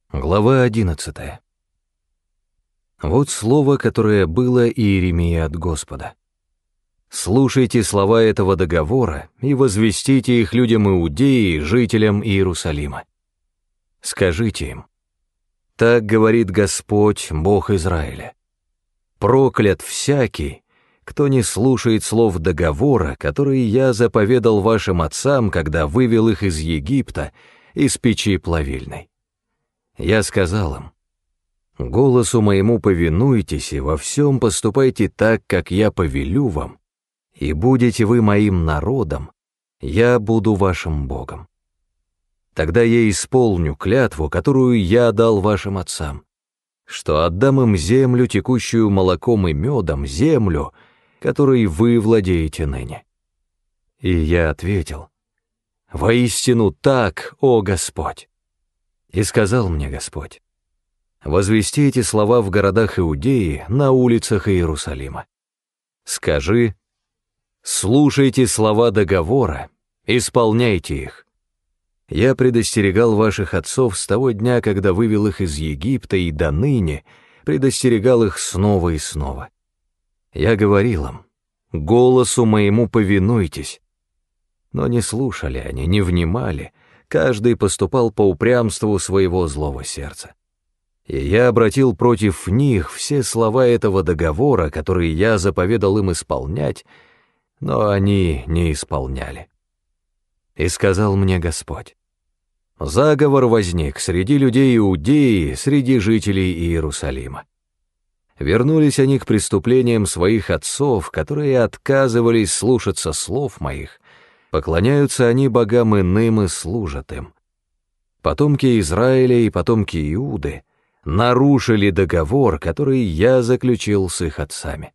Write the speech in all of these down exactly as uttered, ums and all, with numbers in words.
Глава одиннадцатая. Вот слово, которое было Иеремии от Господа. «Слушайте слова этого договора и возвестите их людям Иудеи, жителям Иерусалима. Скажите им: так говорит Господь, Бог Израиля: проклят всякий, кто не слушает слов договора, который я заповедал вашим отцам, когда вывел их из Египта, из печи плавильной. Я сказал им: голосу моему повинуйтесь и во всем поступайте так, как я повелю вам, и будете вы моим народом, я буду вашим Богом. Тогда я исполню клятву, которую я дал вашим отцам, что отдам им землю, текущую молоком и медом, землю, которой вы владеете ныне». И я ответил: «Воистину так, о Господь!» И сказал мне Господь: «Возвести эти слова в городах Иудеи, на улицах Иерусалима. Скажи: слушайте слова договора, исполняйте их. Я предостерегал ваших отцов с того дня, когда вывел их из Египта, и до ныне предостерегал их снова и снова. Я говорил им: голосу моему повинуйтесь. Но не слушали они, не внимали, каждый поступал по упрямству своего злого сердца. И я обратил против них все слова этого договора, которые я заповедал им исполнять, но они не исполняли. И сказал мне Господь: заговор возник среди людей Иудеи, среди жителей Иерусалима. Вернулись они к преступлениям своих отцов, которые отказывались слушаться слов моих, поклоняются они богам иным и служат им. Потомки Израиля и потомки Иуды нарушили договор, который я заключил с их отцами.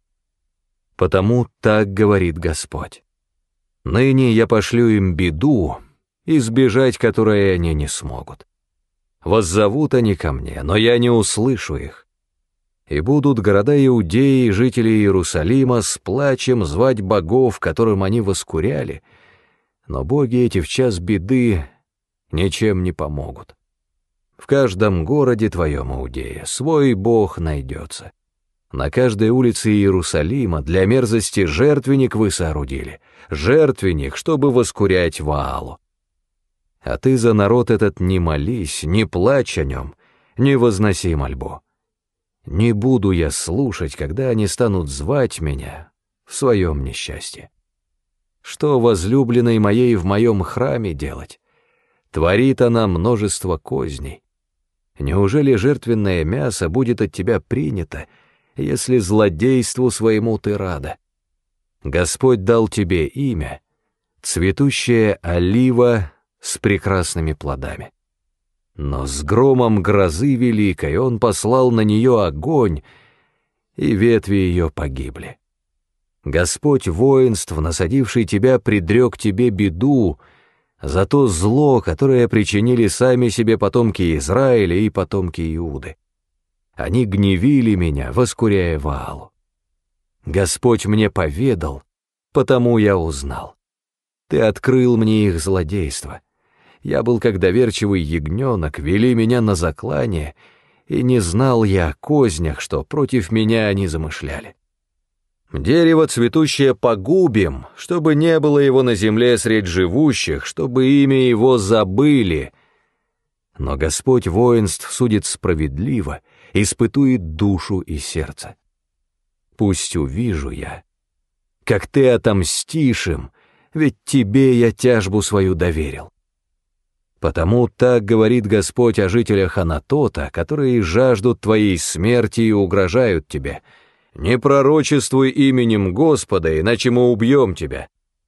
Потому так говорит Господь: ныне я пошлю им беду, избежать которой они не смогут. Воззовут они ко мне, но я не услышу их. И будут города Иудеи и жители Иерусалима с плачем звать богов, которым они воскуряли, но боги эти в час беды ничем не помогут. В каждом городе твоем, Иудея, свой бог найдется. На каждой улице Иерусалима для мерзости жертвенник вы соорудили, жертвенник, чтобы воскурять Ваалу. А ты за народ этот не молись, не плачь о нем, не возноси мольбу. Не буду я слушать, когда они станут звать меня в своем несчастье. Что возлюбленной моей в моем храме делать? Творит она множество козней. Неужели жертвенное мясо будет от тебя принято, если злодейству своему ты рада? Господь дал тебе имя, цветущая олива с прекрасными плодами. Но с громом грозы великой он послал на нее огонь, и ветви ее погибли. Господь воинств, насадивший тебя, предрек тебе беду за то зло, которое причинили сами себе потомки Израиля и потомки Иуды. Они гневили меня, воскуряя Ваалу. Господь мне поведал, потому я узнал. Ты открыл мне их злодейство. Я был как доверчивый ягненок, вели меня на заклание, и не знал я о кознях, что против меня они замышляли. Дерево цветущее погубим, чтобы не было его на земле средь живущих, чтобы имя его забыли. Но Господь воинств судит справедливо, испытует душу и сердце. Пусть увижу я, как ты отомстишь им, ведь тебе я тяжбу свою доверил. Потому так говорит Господь о жителях Анатота, которые жаждут твоей смерти и угрожают тебе: не пророчествуй именем Господа, иначе мы убьем тебя.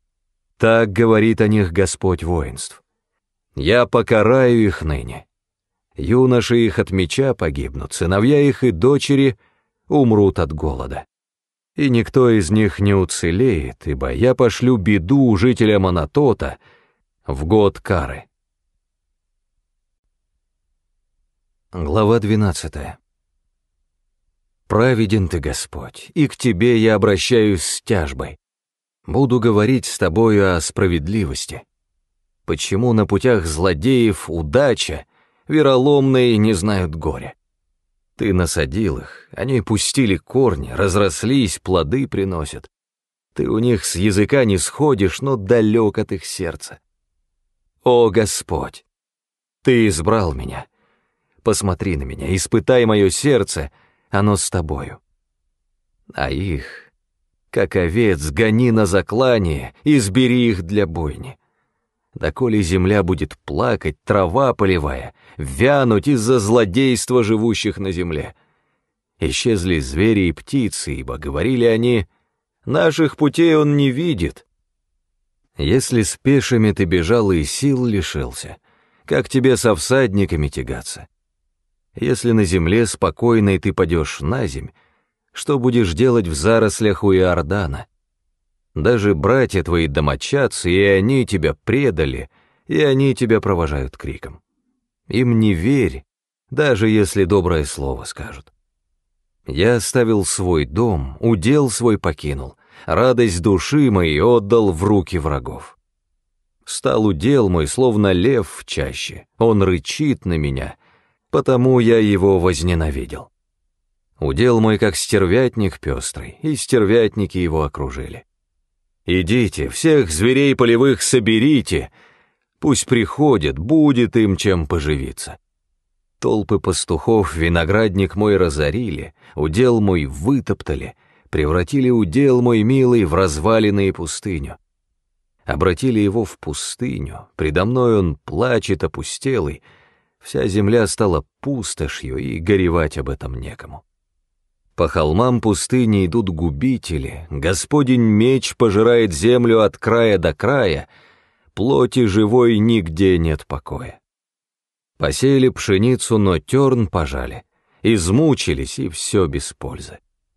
Так говорит о них Господь воинств: я покараю их ныне. Юноши их от меча погибнут, сыновья их и дочери умрут от голода. И никто из них не уцелеет, ибо я пошлю беду жителям Анатота в год кары. Глава двенадцатая. Праведен ты, Господь, и к тебе я обращаюсь с тяжбой. Буду говорить с тобою о справедливости. Почему на путях злодеев удача, вероломные не знают горя. Ты насадил их, они пустили корни, разрослись, плоды приносят. Ты у них с языка не сходишь, но далек от их сердца. О, Господь, Ты избрал меня. Посмотри на меня, испытай мое сердце, оно с Тобою. А их, как овец, гони на заклание, избери их для бойни. Доколе земля будет плакать, трава полевая, вянуть из-за злодейства живущих на земле. Исчезли звери и птицы, ибо, говорили они, наших путей он не видит. Если с пешими ты бежал и сил лишился, как тебе со всадниками тягаться? Если на земле спокойной ты падешь на земь, что будешь делать в зарослях у Иордана? Даже братья твои домочадцы, и они тебя предали, и они тебя провожают криком. Им не верь, даже если доброе слово скажут. Я оставил свой дом, удел свой покинул, радость души моей отдал в руки врагов. Стал удел мой, словно лев в чаще, он рычит на меня, потому я его возненавидел. Удел мой, как стервятник пестрый, и стервятники его окружили. Идите, всех зверей полевых соберите, пусть приходят, будет им чем поживиться. Толпы пастухов виноградник мой разорили, удел мой вытоптали, превратили удел мой милый в развалины и пустыню. Обратили его в пустыню, предо мной он плачет опустелый, вся земля стала пустошью, и горевать об этом некому. По холмам пустыни идут губители, Господень меч пожирает землю от края до края, плоти живой нигде нет покоя. Посеяли пшеницу, но терн пожали, измучились, и все без пользы.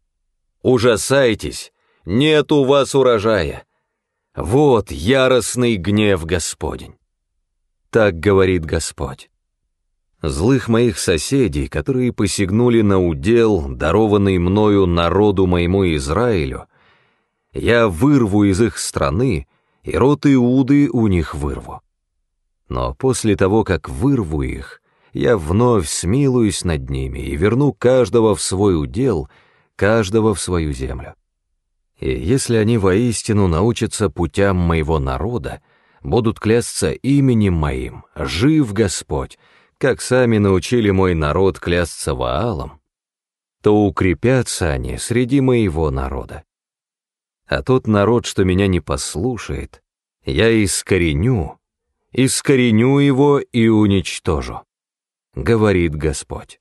Ужасайтесь, нет у вас урожая. Вот яростный гнев Господень. Так говорит Господь. Злых моих соседей, которые посягнули на удел, дарованный мною народу моему Израилю, я вырву из их страны, и род Иуды у них вырву. Но после того, как вырву их, я вновь смилуюсь над ними и верну каждого в свой удел, каждого в свою землю. И если они воистину научатся путям моего народа, будут клясться именем моим, жив Господь, как сами научили мой народ клясться Ваалом, то укрепятся они среди моего народа. А тот народ, что меня не послушает, я искореню, искореню его и уничтожу, говорит Господь.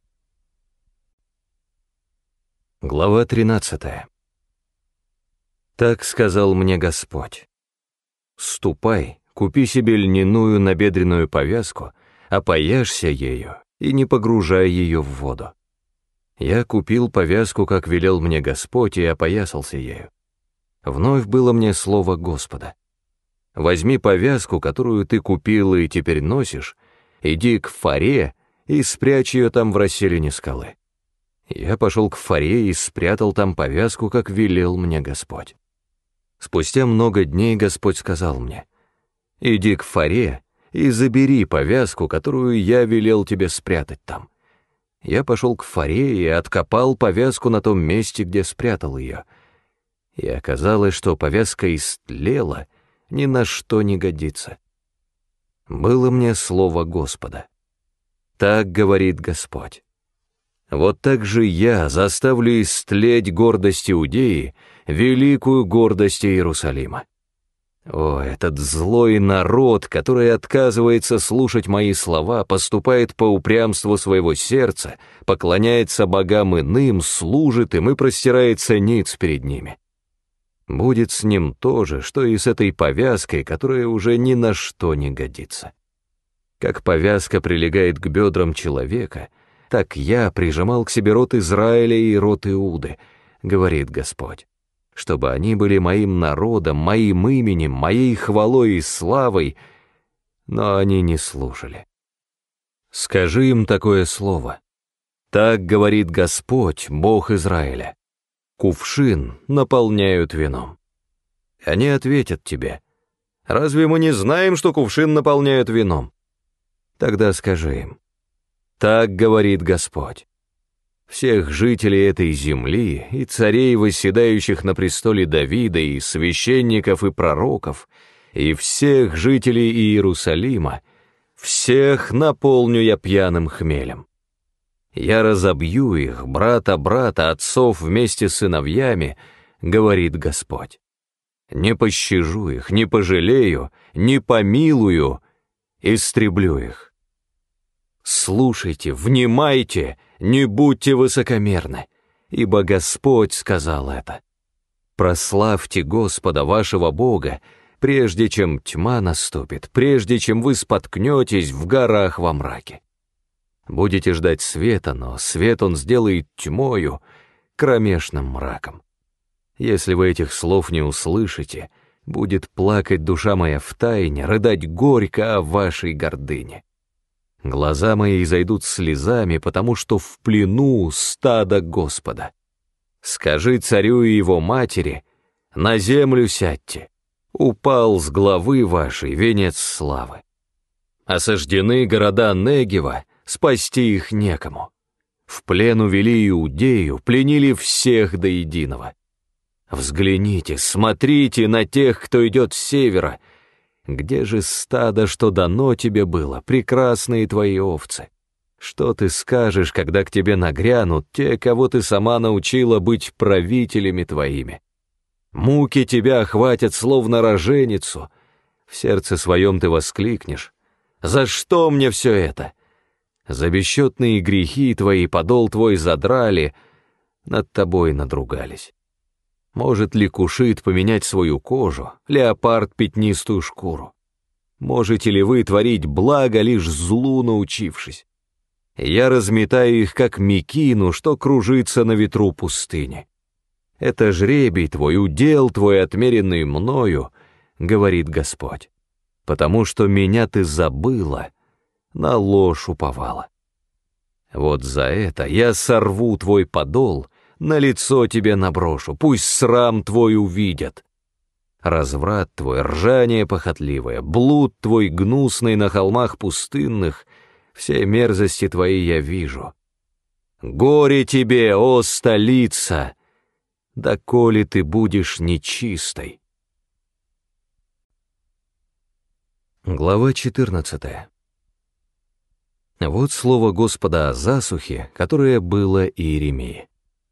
Глава тринадцатая. Так сказал мне Господь: ступай, купи себе льняную набедренную повязку, опояшься ею и не погружай ее в воду. Я купил повязку, как велел мне Господь, и опоясался ею. Вновь было мне слово Господа: возьми повязку, которую ты купил и теперь носишь, иди к Фаре и спрячь ее там в расселине скалы. Я пошел к Фаре и спрятал там повязку, как велел мне Господь. Спустя много дней Господь сказал мне: иди к Фаре и забери повязку, которую я велел тебе спрятать там. Я пошел к Фаре и откопал повязку на том месте, где спрятал ее. И оказалось, что повязка истлела, ни на что не годится. Было мне слово Господа. Так говорит Господь: вот так же я заставлю истлеть гордость Иудеи, великую гордость Иерусалима. О, этот злой народ, который отказывается слушать мои слова, поступает по упрямству своего сердца, поклоняется богам иным, служит им и простирается ниц перед ними. Будет с ним то же, что и с этой повязкой, которая уже ни на что не годится. Как повязка прилегает к бедрам человека, так я прижимал к себе род Израиля и род Иуды, говорит Господь, чтобы они были моим народом, моим именем, моей хвалой и славой, но они не слушали. Скажи им такое слово: так говорит Господь, Бог Израиля: кувшин наполняют вином. Они ответят тебе: разве мы не знаем, что кувшин наполняют вином? Тогда скажи им: так говорит Господь. Всех жителей этой земли, и царей, восседающих на престоле Давида, и священников, и пророков, и всех жителей Иерусалима, всех наполню я пьяным хмелем. Я разобью их, брата брата, отцов вместе с сыновьями, говорит Господь. Не пощажу их, не пожалею, не помилую, истреблю их. Слушайте, внимайте, не будьте высокомерны, ибо Господь сказал это. Прославьте Господа вашего Бога, прежде чем тьма наступит, прежде чем вы споткнетесь в горах во мраке. Будете ждать света, но свет он сделает тьмою, кромешным мраком. Если вы этих слов не услышите, будет плакать душа моя втайне, рыдать горько о вашей гордыне. Глаза мои изойдут слезами, потому что в плену стадо Господа. Скажи царю и его матери: на землю сядьте, упал с главы вашей венец славы. Осаждены города Негева, спасти их некому. В плен увели Иудею, пленили всех до единого. Взгляните, смотрите на тех, кто идет с севера. Где же стадо, что дано тебе было, прекрасные твои овцы? Что ты скажешь, когда к тебе нагрянут те, кого ты сама научила быть правителями твоими? Муки тебя охватят, словно роженицу. В сердце своем ты воскликнешь: за что мне все это? За бесчетные грехи твои подол твой задрали, над тобой надругались. Может ли кушит поменять свою кожу, леопард пятнистую шкуру? Можете ли вы творить благо, лишь злу научившись? Я разметаю их, как мекину, что кружится на ветру пустыни. Это жребий твой, удел твой, отмеренный мною, говорит Господь, потому что меня ты забыла, на ложь уповала. Вот за это я сорву твой подол, на лицо тебе наброшу, пусть срам твой увидят. Разврат твой, ржание похотливое, блуд твой гнусный на холмах пустынных, все мерзости твои я вижу. Горе тебе, о столица, доколе ты будешь нечистой. Глава четырнадцатая. Вот слово Господа о засухе, которое было Иеремии.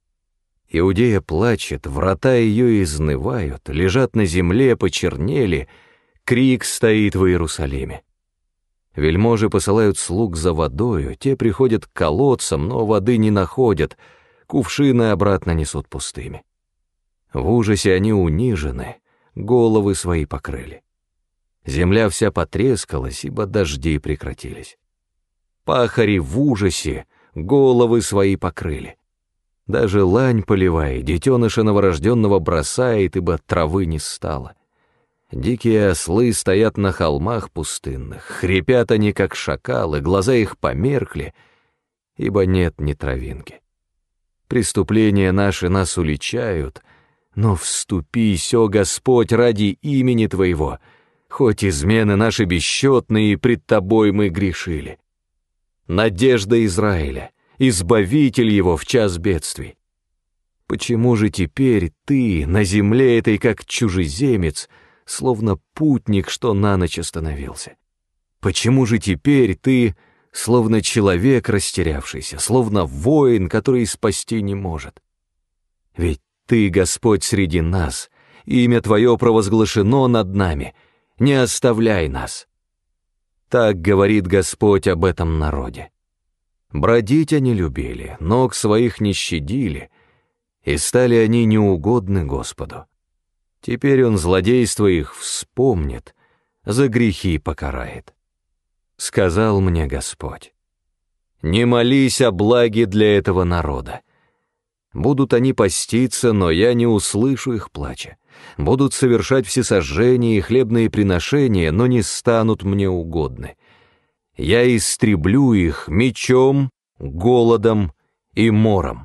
Иудея плачет, врата ее изнывают, лежат на земле, почернели, крик стоит в Иерусалиме. Вельможи посылают слуг за водою, те приходят к колодцам, но воды не находят, кувшины обратно несут пустыми. В ужасе они унижены, головы свои покрыли. Земля вся потрескалась, ибо дожди прекратились. Пахари в ужасе, головы свои покрыли. Даже лань полевая, детеныша новорожденного бросает, ибо травы не стало. Дикие ослы стоят на холмах пустынных, хрипят они, как шакалы, глаза их померкли, ибо нет ни травинки. Преступления наши нас уличают, но вступись, о Господь, ради имени Твоего, хоть измены наши бесчетные, пред Тобой мы грешили. Надежда Израиля, избавитель его в час бедствий. Почему же теперь ты на земле этой, как чужеземец, словно путник, что на ночь остановился? Почему же теперь ты, словно человек растерявшийся, словно воин, который спасти не может? Ведь ты, Господь, среди нас, имя Твое провозглашено над нами, не оставляй нас. Так говорит Господь об этом народе. Бродить они любили, ног своих не щадили, и стали они неугодны Господу. Теперь Он злодейство их вспомнит, за грехи покарает. Сказал мне Господь: не молись о благе для этого народа. Будут они поститься, но я не услышу их плача. Будут совершать всесожжения и хлебные приношения, но не станут мне угодны. Я истреблю их мечом, голодом и мором.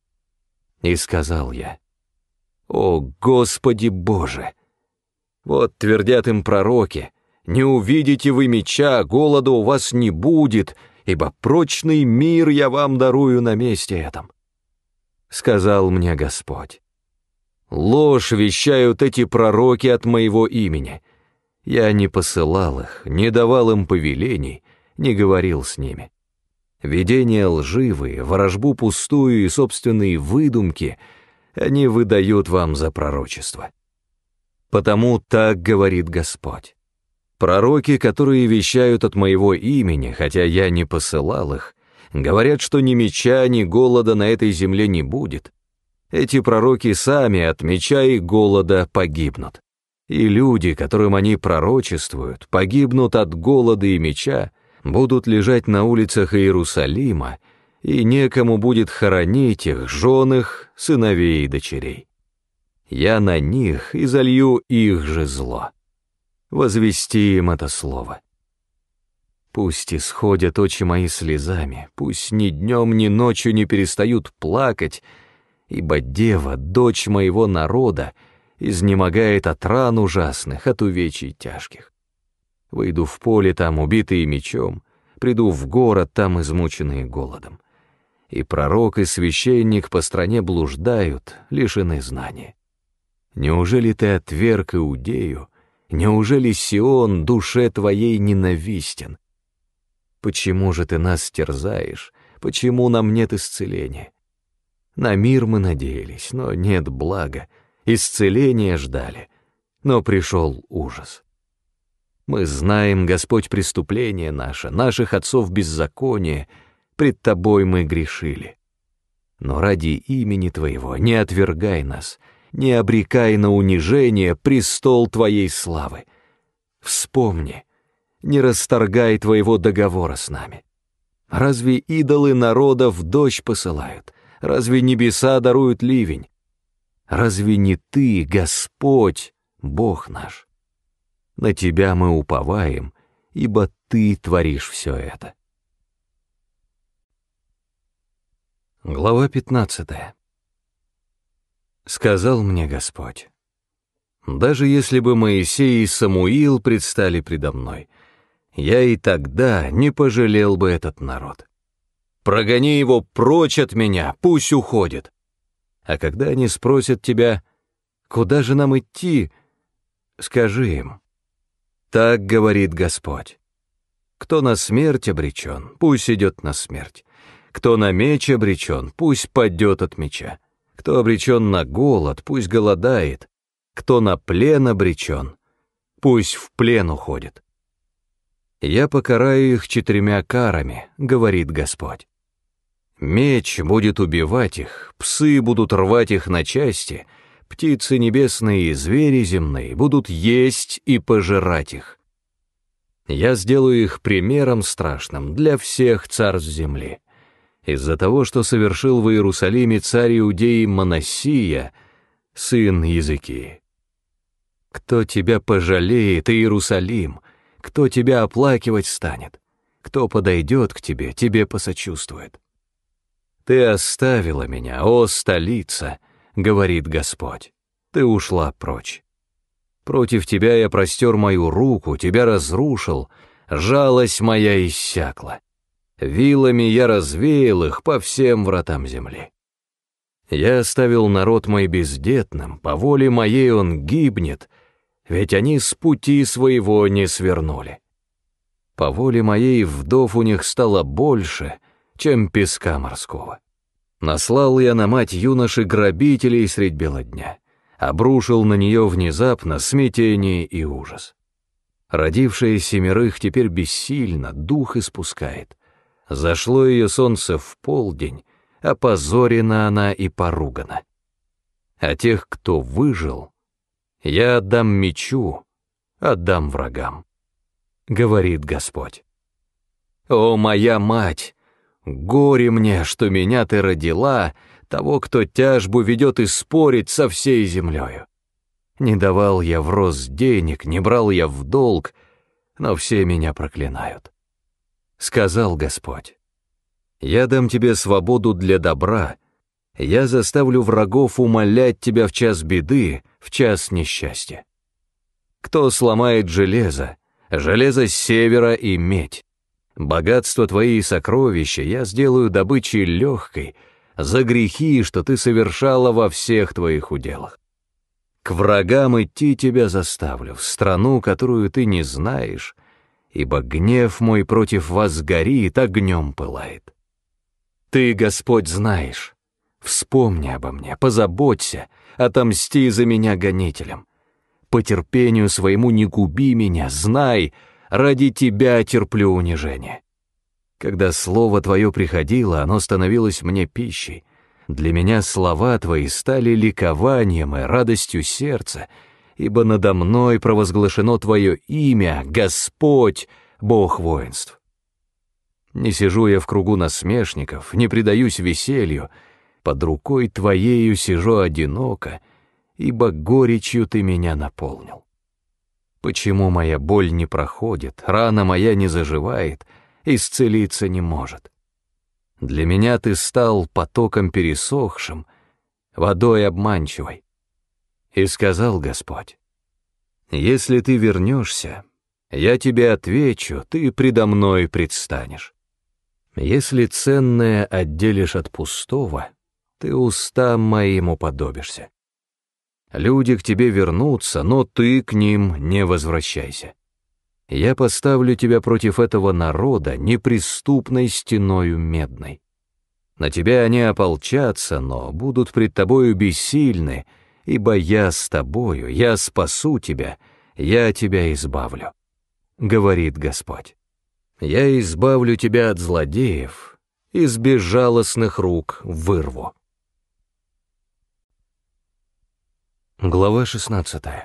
И сказал я: о, Господи Боже! Вот твердят им пророки: не увидите вы меча, голода у вас не будет, ибо прочный мир я вам дарую на месте этом. Сказал мне Господь: ложь вещают эти пророки от моего имени. Я не посылал их, не давал им повелений, не говорил с ними. Видения лживые, ворожбу пустую и собственные выдумки они выдают вам за пророчество. Потому так говорит Господь: пророки, которые вещают от моего имени, хотя я не посылал их, говорят, что ни меча, ни голода на этой земле не будет. Эти пророки сами от меча и голода погибнут. И люди, которым они пророчествуют, погибнут от голода и меча, будут лежать на улицах Иерусалима, и некому будет хоронить их, жен их, сыновей и дочерей. Я на них изолью их же зло. Возвести им это слово. Пусть исходят очи мои слезами, пусть ни днем, ни ночью не перестают плакать, ибо дева, дочь моего народа, изнемогает от ран ужасных, от увечий тяжких. Выйду в поле, там убитые мечом, приду в город, там измученные голодом. И пророк, и священник по стране блуждают, лишены знания. Неужели ты отверг Иудею? Неужели Сион душе твоей ненавистен? Почему же ты нас терзаешь? Почему нам нет исцеления? На мир мы надеялись, но нет блага, исцеления ждали, но пришел ужас. Мы знаем, Господь, преступление наше, наших отцов беззаконие, пред Тобой мы грешили. Но ради имени Твоего не отвергай нас, не обрекай на унижение престол Твоей славы. Вспомни, не расторгай Твоего договора с нами. Разве идолы народов дождь посылают? Разве небеса даруют ливень? Разве не Ты, Господь, Бог наш? На Тебя мы уповаем, ибо Ты творишь все это. Глава пятнадцатая. Сказал мне Господь: даже если бы Моисей и Самуил предстали предо мной, я и тогда не пожалел бы этот народ. Прогони его прочь от меня, пусть уходит. А когда они спросят тебя: куда же нам идти? Скажи им: так говорит Господь: кто на смерть обречен, пусть идет на смерть. Кто на меч обречен, пусть падет от меча. Кто обречен на голод, пусть голодает. Кто на плен обречен, пусть в плен уходит. Я покараю их четырьмя карами, говорит Господь. Меч будет убивать их, псы будут рвать их на части, птицы небесные и звери земные будут есть и пожирать их. Я сделаю их примером страшным для всех царств земли. Из-за того, что совершил в Иерусалиме царь Иудеи Манассия, сын Языкии. Кто тебя пожалеет, Иерусалим? Кто тебя оплакивать станет? Кто подойдет к тебе, тебе посочувствует? Ты оставила меня, о столица, говорит Господь, ты ушла прочь. Против тебя я простер мою руку, тебя разрушил, жалость моя иссякла. Вилами я развеял их по всем вратам земли. Я оставил народ мой бездетным, по воле моей он гибнет, ведь они с пути своего не свернули. По воле моей вдов у них стало больше, чем песка морского. Наслал я на мать юноши грабителей средь бела дня, обрушил на нее внезапно смятение и ужас. Родившая семерых теперь бессильно, дух испускает. Зашло ее солнце в полдень, опозорена она и поругана. А тех, кто выжил, я отдам мечу, отдам врагам, говорит Господь. О, моя мать, горе мне, что меня ты родила, того, кто тяжбу ведет и спорит со всей землею. Не давал я в рост денег, не брал я в долг, но все меня проклинают. Сказал Господь: я дам тебе свободу для добра, я заставлю врагов умолять тебя в час беды, в час несчастья. Кто сломает железо, железо с севера и медь. Богатство твои и сокровища я сделаю добычей легкой за грехи, что ты совершала во всех твоих уделах. К врагам идти тебя заставлю, в страну, которую ты не знаешь, ибо гнев мой против вас горит, огнем пылает. Ты, Господь, знаешь, вспомни обо мне, позаботься, отомсти за меня гонителям. По терпению своему не губи меня, знай, ради тебя терплю унижение. Когда слово твое приходило, оно становилось мне пищей. Для меня слова твои стали ликованием и радостью сердца, ибо надо мной провозглашено твое имя, Господь, Бог воинств. Не сижу я в кругу насмешников, не предаюсь веселью, под рукой твоею сижу одиноко, ибо горечью ты меня наполнил. Почему моя боль не проходит, рана моя не заживает, исцелиться не может? Для меня ты стал потоком пересохшим, водой обманчивой. И сказал Господь: если ты вернешься, я тебе отвечу, ты предо мной предстанешь. Если ценное отделишь от пустого, ты устам моим уподобишься. Люди к тебе вернутся, но ты к ним не возвращайся. Я поставлю тебя против этого народа неприступной стеною медной. На тебя они ополчатся, но будут пред тобою бессильны, ибо я с тобою, я спасу тебя, я тебя избавлю, говорит Господь. Я избавлю тебя от злодеев, из безжалостных рук вырву. Глава шестнадцатая.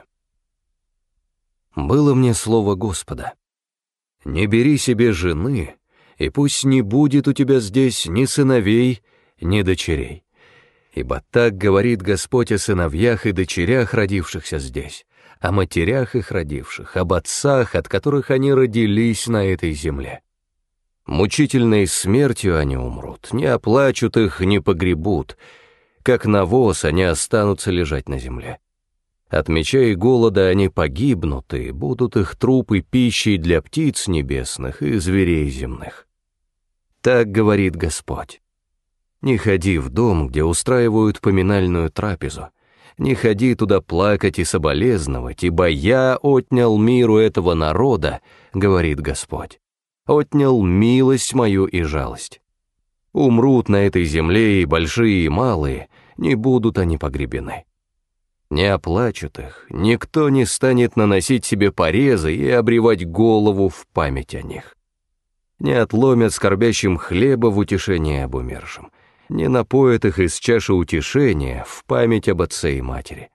Было мне слово Господа: не бери себе жены, и пусть не будет у тебя здесь ни сыновей, ни дочерей. Ибо так говорит Господь о сыновьях и дочерях, родившихся здесь, о матерях их родивших, об отцах, от которых они родились на этой земле. Мучительной смертью они умрут, не оплачут их, не погребут, как навоз они останутся лежать на земле. От меча и голода они погибнут, и будут их трупы пищей для птиц небесных и зверей земных. Так говорит Господь. Не ходи в дом, где устраивают поминальную трапезу, не ходи туда плакать и соболезновать, ибо я отнял миру этого народа, говорит Господь, отнял милость мою и жалость. Умрут на этой земле и большие, и малые, не будут они погребены. Не оплачут их, никто не станет наносить себе порезы и обревать голову в память о них. Не отломят скорбящим хлеба в утешение об умершем, не напоят их из чаши утешения в память об отце и матери.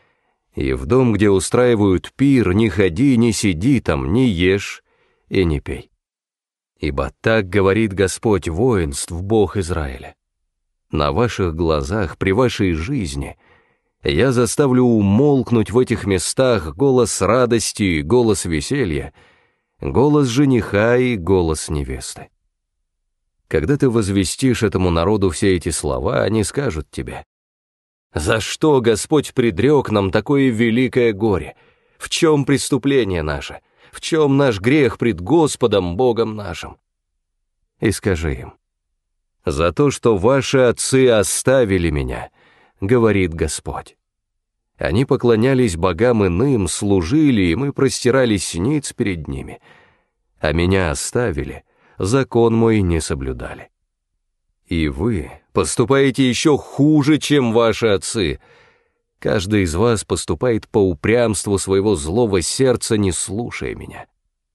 И в дом, где устраивают пир, не ходи, не сиди там, не ешь и не пей. Ибо так говорит Господь воинств, Бог Израиля. На ваших глазах, при вашей жизни — я заставлю умолкнуть в этих местах голос радости и голос веселья, голос жениха и голос невесты. Когда ты возвестишь этому народу все эти слова, они скажут тебе: «За что Господь предрек нам такое великое горе? В чем преступление наше? В чем наш грех пред Господом Богом нашим?» И скажи им: «За то, что ваши отцы оставили меня, говорит Господь. Они поклонялись богам иным, служили им и простирались ниц перед ними, а меня оставили, закон мой не соблюдали. И вы поступаете еще хуже, чем ваши отцы. Каждый из вас поступает по упрямству своего злого сердца, не слушая меня.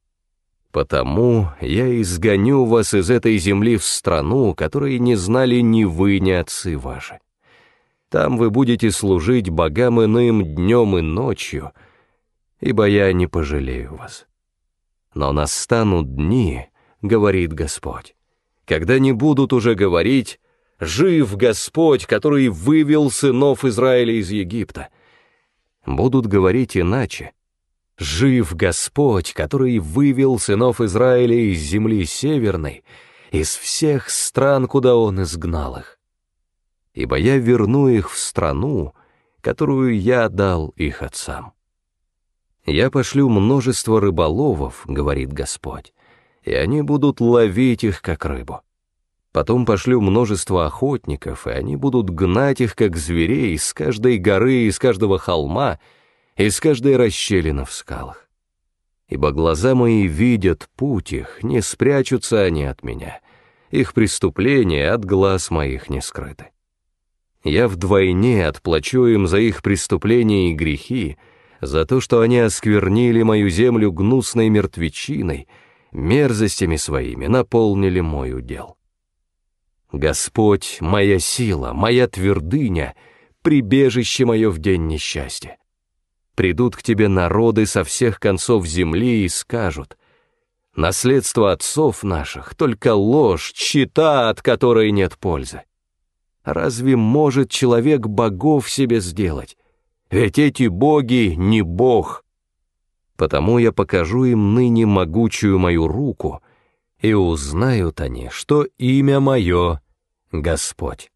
Потому я изгоню вас из этой земли в страну, которой не знали ни вы, ни отцы ваши. Там вы будете служить богам иным днем и ночью, ибо я не пожалею вас. Но настанут дни, говорит Господь, когда не будут уже говорить: «Жив Господь, который вывел сынов Израиля из Египта». Будут говорить иначе: «Жив Господь, который вывел сынов Израиля из земли северной, из всех стран, куда Он изгнал их. Ибо я верну их в страну, которую я дал их отцам. «Я пошлю множество рыболовов, — говорит Господь, — и они будут ловить их, как рыбу. Потом пошлю множество охотников, и они будут гнать их, как зверей, с каждой горы, из каждого холма, из каждой расщелины в скалах. Ибо глаза мои видят путь их, не спрячутся они от меня, их преступления от глаз моих не скрыты. Я вдвойне отплачу им за их преступления и грехи, за то, что они осквернили мою землю гнусной мертвечиной, мерзостями своими наполнили мой удел. Господь — моя сила, моя твердыня, прибежище мое в день несчастья. Придут к тебе народы со всех концов земли и скажут: наследство отцов наших — только ложь, тщета, от которой нет пользы. Разве может человек богов себе сделать? Ведь эти боги не Бог. Потому я покажу им ныне могучую мою руку, и узнают они, что имя мое — Господь».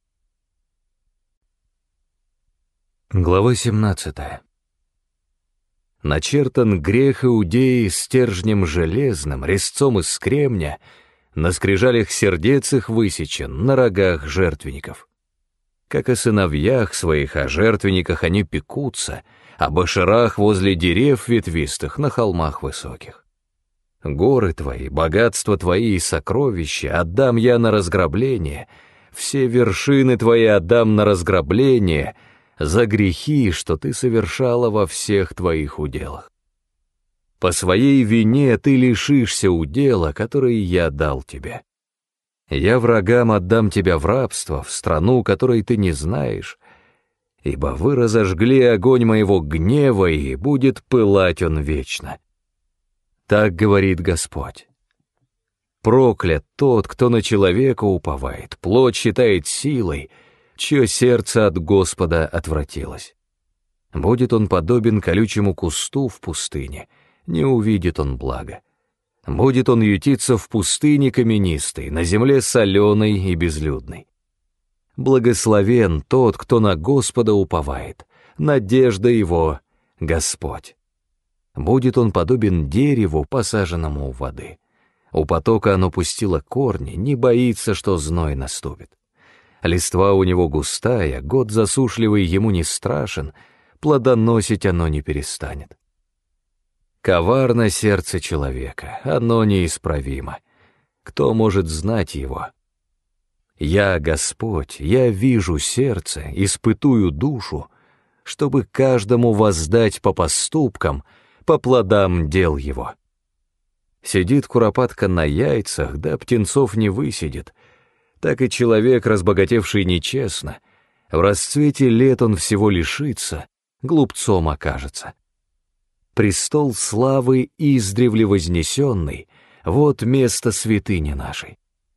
Глава семнадцатая. Начертан грех Иудеи стержнем железным, резцом из кремня, на скрижалях сердец их высечен, на рогах жертвенников. Как о сыновьях своих, о жертвенниках они пекутся, о баширах возле дерев ветвистых на холмах высоких. Горы твои, богатства твои и сокровища отдам я на разграбление, все вершины твои отдам на разграбление за грехи, что ты совершала во всех твоих уделах. По своей вине ты лишишься удела, который я дал тебе. Я врагам отдам тебя в рабство, в страну, которой ты не знаешь, ибо вы разожгли огонь моего гнева, и будет пылать он вечно. Так говорит Господь. Проклят тот, кто на человека уповает, плоть считает силой, чье сердце от Господа отвратилось. Будет он подобен колючему кусту в пустыне, не увидит он блага. Будет он ютиться в пустыне каменистой, на земле соленой и безлюдной. Благословен тот, кто на Господа уповает, надежда его — Господь. Будет он подобен дереву, посаженному у воды. У потока оно пустило корни, не боится, что зной наступит. Листва у него густая, год засушливый ему не страшен, плодоносить оно не перестанет. Коварно сердце человека, оно неисправимо. Кто может знать его? Я, Господь, я вижу сердце, испытую душу, чтобы каждому воздать по поступкам, по плодам дел его. Сидит куропатка на яйцах, да птенцов не высидит. Так и человек, разбогатевший нечестно, в расцвете лет он всего лишится, глупцом окажется. Престол славы издревле вознесенный, вот место святыни нашей.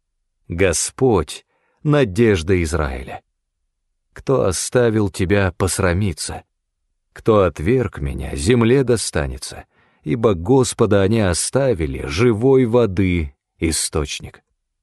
Господь — надежда Израиля. Кто оставил тебя, посрамится. Кто отверг меня, земле достанется, ибо Господа они оставили, живой воды источник.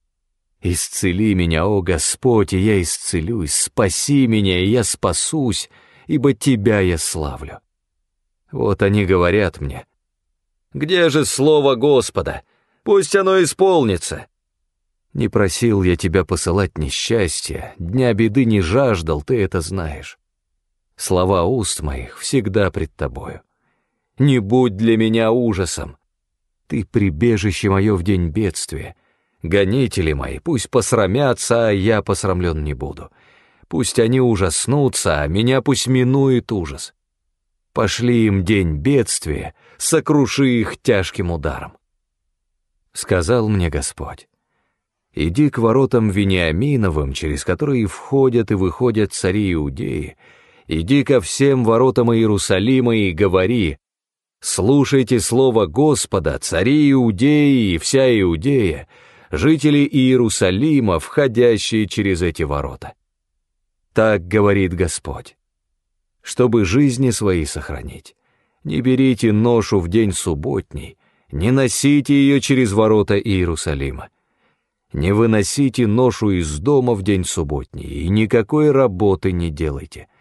Исцели меня, о Господь, и я исцелюсь, спаси меня, и я спасусь, ибо Тебя я славлю. Вот они говорят мне: где же слово Господа? Пусть оно исполнится. Не просил я тебя посылать несчастье, дня беды не жаждал, ты это знаешь. Слова уст моих всегда пред тобою. Не будь для меня ужасом. Ты прибежище мое в день бедствия. Гонители мои пусть посрамятся, а я посрамлен не буду. Пусть они ужаснутся, а меня пусть минует ужас. Пошли им день бедствия, сокруши их тяжким ударом. Сказал мне Господь: иди к воротам Вениаминовым, через которые входят и выходят цари Иудеи, иди ко всем воротам Иерусалима и говори: слушайте слово Господа, цари Иудеи и вся Иудея, жители Иерусалима, входящие через эти ворота. Так говорит Господь: чтобы жизни свои сохранить, не берите ношу в день субботний, не носите ее через ворота Иерусалима. Не выносите ношу из дома в день субботний, и никакой работы не делайте.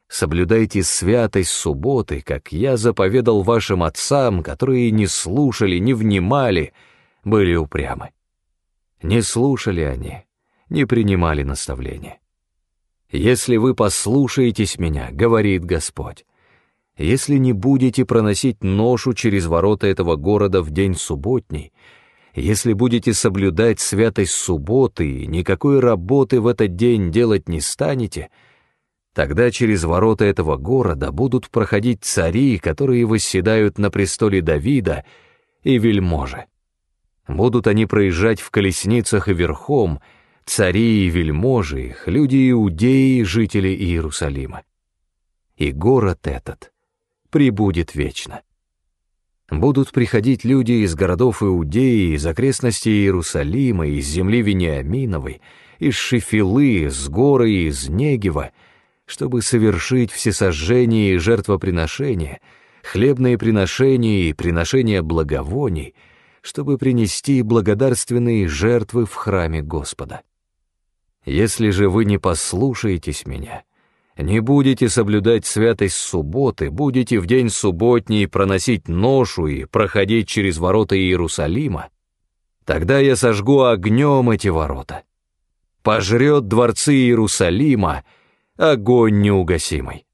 Соблюдайте святость субботы, как я заповедал вашим отцам, которые не слушали, не внимали, были упрямы. Не слушали они, не принимали наставления. Если вы послушаетесь меня, говорит Господь, если не будете проносить ношу через ворота этого города в день субботний, если будете соблюдать святость субботы и никакой работы в этот день делать не станете, тогда через ворота этого города будут проходить цари, которые восседают на престоле Давида, и вельможи. Будут они проезжать в колесницах и верхом, цари и вельможи их, люди Иудеи, жители Иерусалима. И город этот пребудет вечно. Будут приходить люди из городов Иудеи, из окрестностей Иерусалима, из земли Вениаминовой, из Шефилы, с горы и из Негева, чтобы совершить всесожжение и жертвоприношения, хлебные приношения и приношения благовоний, чтобы принести благодарственные жертвы в храме Господа. Если же вы не послушаетесь меня, не будете соблюдать святость субботы, будете в день субботний проносить ношу и проходить через ворота Иерусалима, тогда я сожгу огнем эти ворота. Пожрет дворцы Иерусалима огонь неугасимый.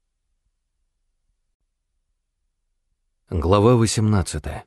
Глава восемнадцатая.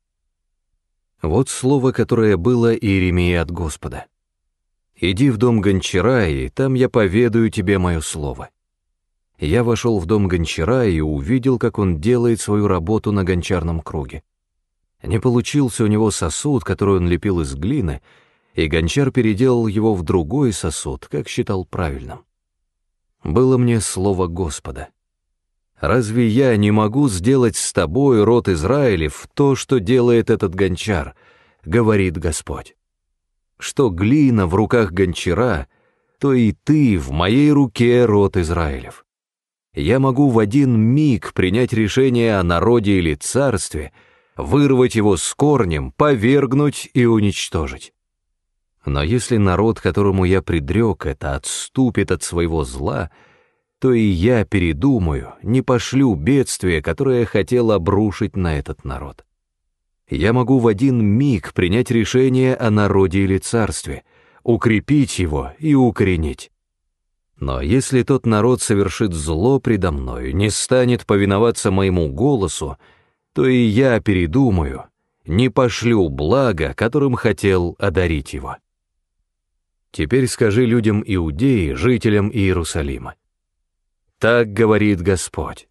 Вот слово, которое было Иеремии от Господа. «Иди в дом гончара, и там я поведаю тебе мое слово». Я вошел в дом гончара и увидел, как он делает свою работу на гончарном круге. Не получился у него сосуд, который он лепил из глины, и гончар переделал его в другой сосуд, как считал правильным. Было мне слово Господа. «Разве я не могу сделать с тобой, род Израилев, то, что делает этот гончар?» — говорит Господь. «Что глина в руках гончара, то и ты в моей руке, род Израилев. Я могу в один миг принять решение о народе или царстве, вырвать его с корнем, повергнуть и уничтожить. Но если народ, которому я предрек это, отступит от своего зла, то и я передумаю, не пошлю бедствие, которое хотел обрушить на этот народ. Я могу в один миг принять решение о народе или царстве, укрепить его и укоренить. Но если тот народ совершит зло предо мною, не станет повиноваться моему голосу, то и я передумаю, не пошлю блага, которым хотел одарить его. Теперь скажи людям Иудеи, жителям Иерусалима. Так говорит Господь.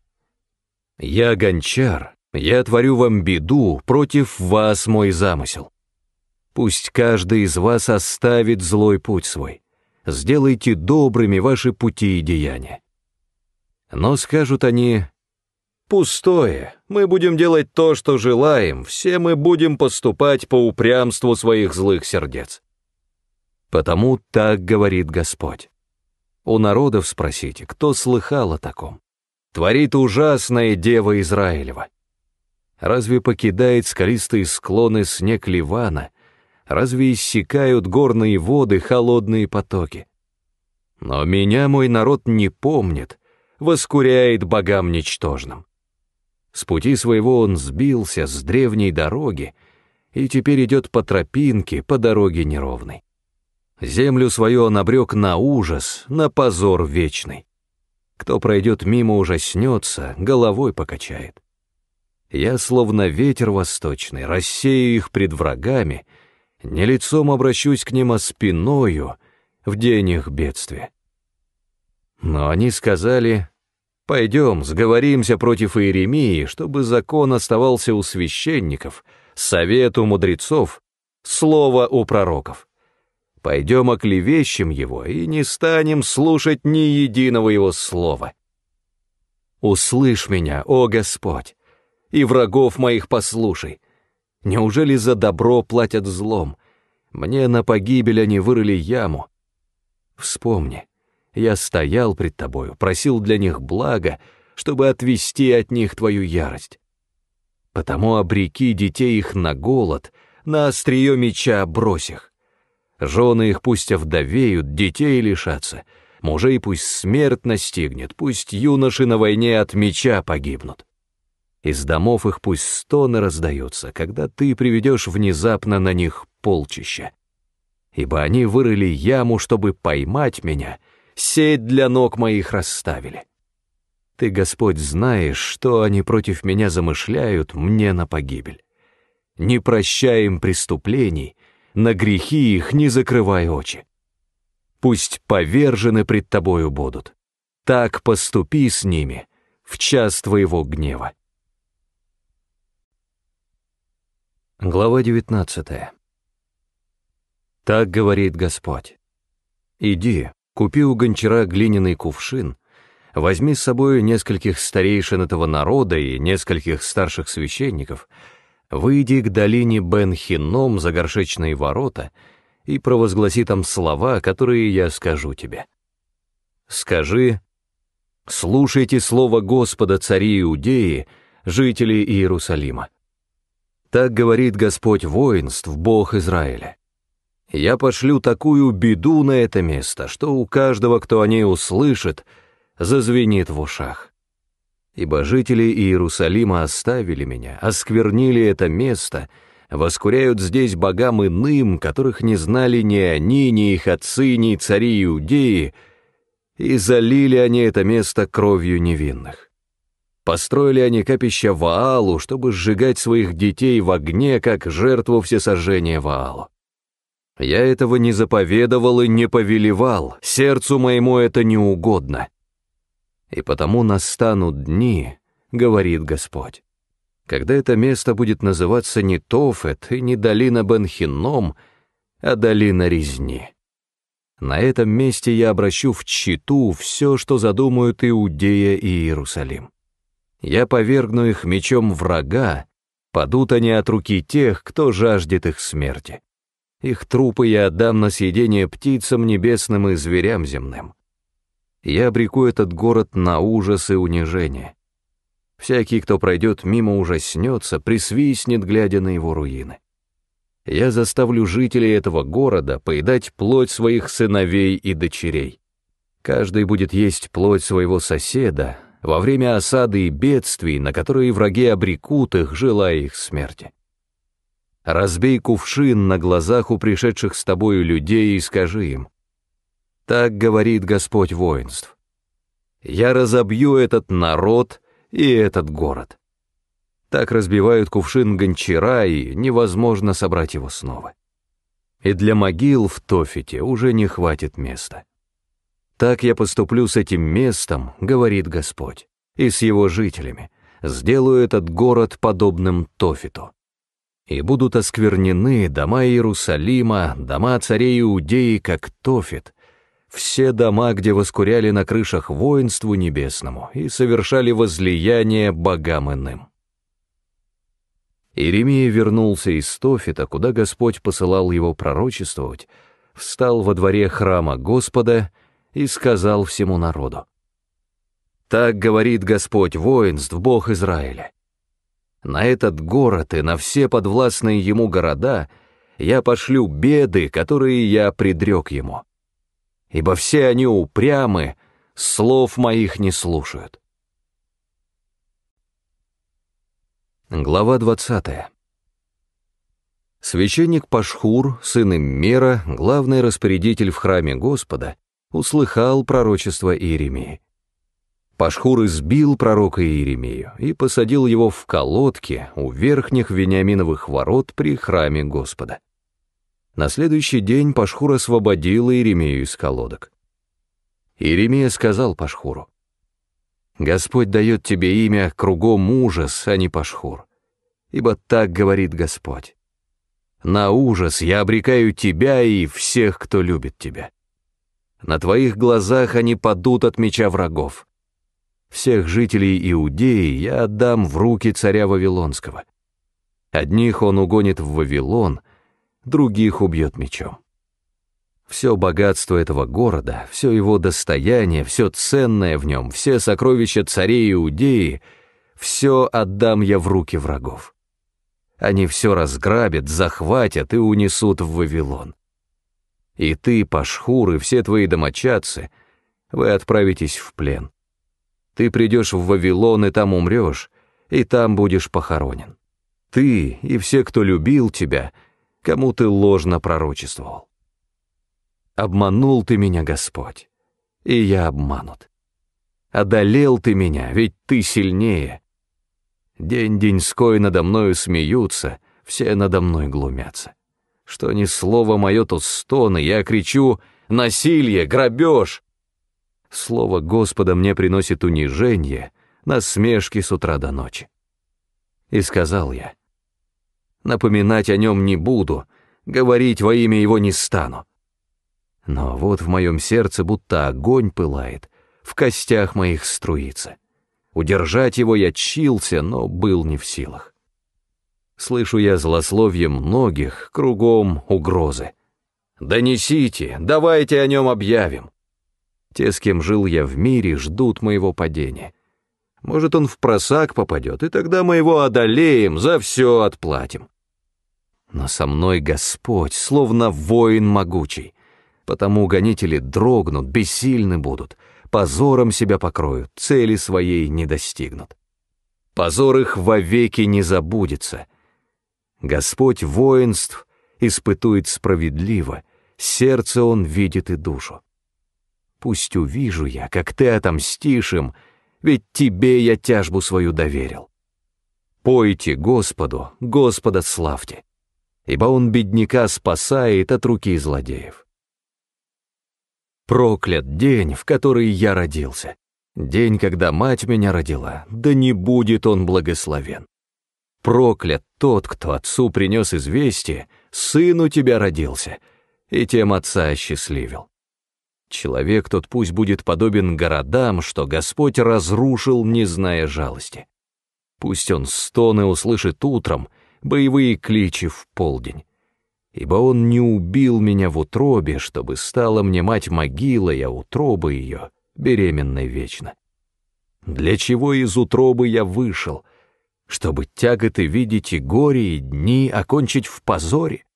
Я гончар, я творю вам беду, против вас мой замысел. Пусть каждый из вас оставит злой путь свой. Сделайте добрыми ваши пути и деяния. Но скажут они: пустое, мы будем делать то, что желаем, все мы будем поступать по упрямству своих злых сердец. Потому так говорит Господь. У народов спросите, кто слыхал о таком? Творит ужасная дева Израилева. Разве покидает скалистые склоны снег Ливана? Разве иссякают горные воды, холодные потоки? Но меня мой народ не помнит, воскуряет богам ничтожным. С пути своего он сбился, с древней дороги, и теперь идет по тропинке, по дороге неровной. Землю свою он обрек на ужас, на позор вечный. Кто пройдет мимо, ужаснется, головой покачает. Я, словно ветер восточный, рассею их пред врагами, не лицом обращусь к ним, а спиною в день их бедствия. Но они сказали: пойдем, сговоримся против Иеремии, чтобы закон оставался у священников, совет у мудрецов, слово у пророков. Пойдем оклевещем его и не станем слушать ни единого его слова. Услышь меня, о Господь, и врагов моих послушай. Неужели за добро платят злом? Мне на погибель они вырыли яму. Вспомни, я стоял пред тобою, просил для них блага, чтобы отвести от них твою ярость. Потому обреки детей их на голод, на острие меча брось их. Жены их пусть овдовеют, детей лишатся, мужей пусть смерть настигнет, пусть юноши на войне от меча погибнут. Из домов их пусть стоны раздаются, когда ты приведешь внезапно на них полчища. Ибо они вырыли яму, чтобы поймать меня, сеть для ног моих расставили. Ты, Господь, знаешь, что они против меня замышляют мне на погибель. Не прощай им преступлений, на грехи их не закрывай очи. Пусть повержены пред тобою будут. Так поступи с ними в час твоего гнева. Глава девятнадцатая. Так говорит Господь: иди, купи у гончара глиняный кувшин, возьми с собой нескольких старейшин этого народа и нескольких старших священников, выйди к долине Бен-Хинном за горшечные ворота и провозгласи там слова, которые я скажу тебе. Скажи: слушайте слово Господа, цари Иудеи, жители Иерусалима. Так говорит Господь воинств, Бог Израиля. Я пошлю такую беду на это место, что у каждого, кто о ней услышит, зазвенит в ушах. Ибо жители Иерусалима оставили меня, осквернили это место, воскуряют здесь богам иным, которых не знали ни они, ни их отцы, ни цари Иудеи, и залили они это место кровью невинных. Построили они капища Ваалу, чтобы сжигать своих детей в огне, как жертву всесожжения Ваалу. Я этого не заповедовал и не повелевал, сердцу моему это не угодно. И потому настанут дни, говорит Господь, когда это место будет называться не Тофет и не долина Бен-Хинном, а долина резни. На этом месте я обращу в тщету все, что задумают Иудея и Иерусалим. Я повергну их мечом врага, падут они от руки тех, кто жаждет их смерти. Их трупы я отдам на съедение птицам небесным и зверям земным. Я обреку этот город на ужас и унижение. Всякий, кто пройдет мимо, ужаснется, присвистнет, глядя на его руины. Я заставлю жителей этого города поедать плоть своих сыновей и дочерей. Каждый будет есть плоть своего соседа во время осады и бедствий, на которые враги обрекут их, желая их смерти. Разбей кувшин на глазах у пришедших с тобою людей и скажи им: так говорит Господь воинств: я разобью этот народ и этот город. Так разбивают кувшин гончара, и невозможно собрать его снова. И для могил в Тофете уже не хватит места. Так я поступлю с этим местом, говорит Господь, и с его жителями, сделаю этот город подобным Тофету. И будут осквернены дома Иерусалима, дома царей Иудеи, как Тофет, все дома, где воскуряли на крышах воинству небесному и совершали возлияние богам иным. Иеремия вернулся из Тофета, куда Господь посылал его пророчествовать, встал во дворе храма Господа и сказал всему народу: так говорит Господь воинств, Бог Израиля: на этот город и на все подвластные ему города я пошлю беды, которые я предрек ему. Ибо все они упрямы, слов моих не слушают. Глава двадцатая. Священник Пашхур, сын Иммера, главный распорядитель в храме Господа, услыхал пророчество Иеремии. Пашхур избил пророка Иеремию и посадил его в колодки у верхних Вениаминовых ворот при храме Господа. На следующий день Пашхур освободил Иеремию из колодок. Иеремия сказал Пашхуру: «Господь дает тебе имя кругом ужас, а не Пашхур, ибо так говорит Господь: на ужас я обрекаю тебя и всех, кто любит тебя. На твоих глазах они падут от меча врагов. Всех жителей Иудеи я отдам в руки царя Вавилонского. Одних он угонит в Вавилон, других убьет мечом. Все богатство этого города, все его достояние, все ценное в нем, все сокровища царей Иудеи, все отдам я в руки врагов. Они все разграбят, захватят и унесут в Вавилон. И ты, Пашхур, и все твои домочадцы, вы отправитесь в плен. Ты придешь в Вавилон, и там умрешь, и там будешь похоронен. Ты и все, кто любил тебя, кому ты ложно пророчествовал. Обманул ты меня, Господь, и я обманут. Одолел ты меня, ведь ты сильнее. День-деньской надо мною смеются, все надо мной глумятся. Что ни слово мое, то стоны, я кричу: насилие, грабеж. Слово Господа мне приносит унижение, насмешки с утра до ночи. И сказал я: напоминать о нем не буду, говорить во имя его не стану. Но вот в моем сердце будто огонь пылает, в костях моих струится. Удержать его я тщился, но был не в силах. Слышу я злословие многих, кругом угрозы. «Донесите, давайте о нем объявим». Те, с кем жил я в мире, ждут моего падения. Может, он в просак попадет, и тогда мы его одолеем, за все отплатим. Но со мной Господь, словно воин могучий, потому гонители дрогнут, бессильны будут, позором себя покроют, цели своей не достигнут. Позор их вовеки не забудется. Господь воинств испытует справедливо, сердце он видит и душу. Пусть увижу я, как ты отомстишь им, ведь тебе я тяжбу свою доверил. Пойте Господу, Господа славьте, ибо он бедняка спасает от руки злодеев. Проклят день, в который я родился, день, когда мать меня родила, да не будет он благословен. Проклят тот, кто отцу принес известие: сын у тебя родился, и тем отца осчастливил. Человек тот пусть будет подобен городам, что Господь разрушил, не зная жалости. Пусть он стоны услышит утром, боевые кличи в полдень. Ибо он не убил меня в утробе, чтобы стала мне мать могилой, а утроба ее беременной вечно. Для чего из утробы я вышел? Чтобы тяготы видеть и горе, и дни окончить в позоре?